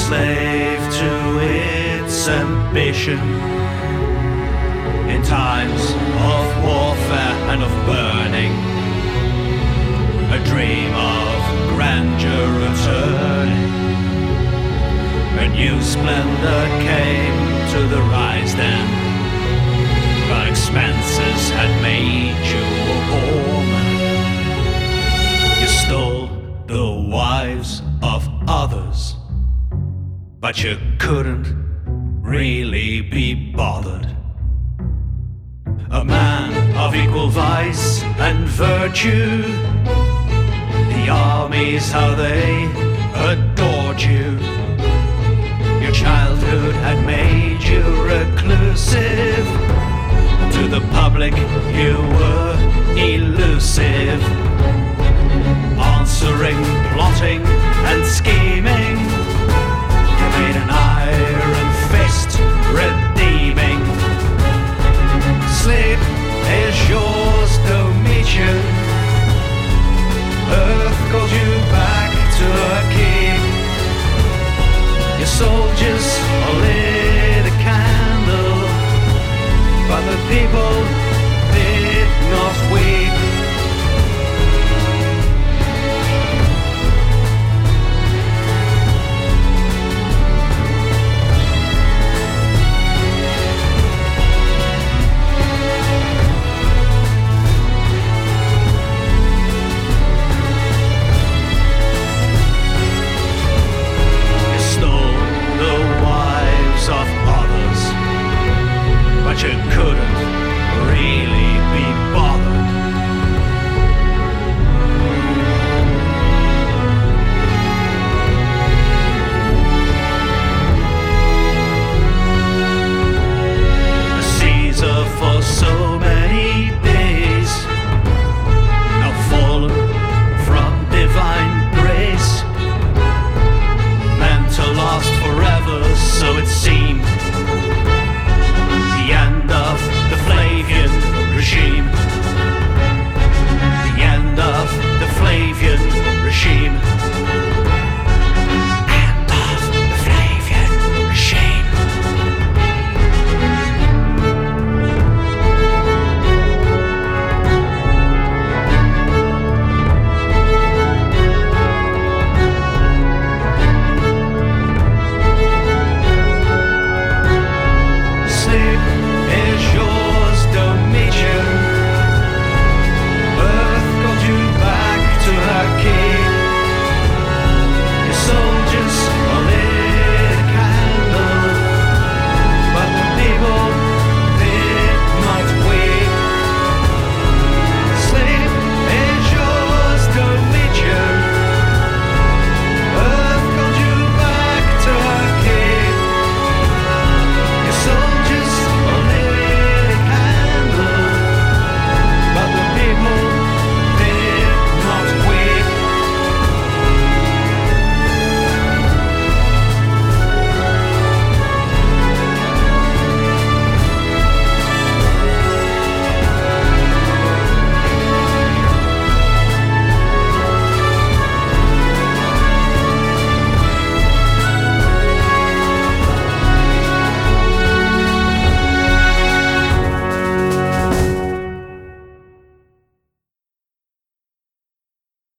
slave to its ambition. In times of warfare and of burning, a dream of grandeur returning. A new splendor came to the rise then, but expenses had made you a poor man. You stole the wives of others, but you couldn't really be bothered. A man of equal vice and virtue, the armies, how they adored you. Your childhood had made you reclusive. To the public you were elusive, answering, plotting and scheming. You made an iron fist redeeming. Sleep is yours, don't meet you. Earth calls you back to her king. Your soldiers lit a candle, but the people did not weep.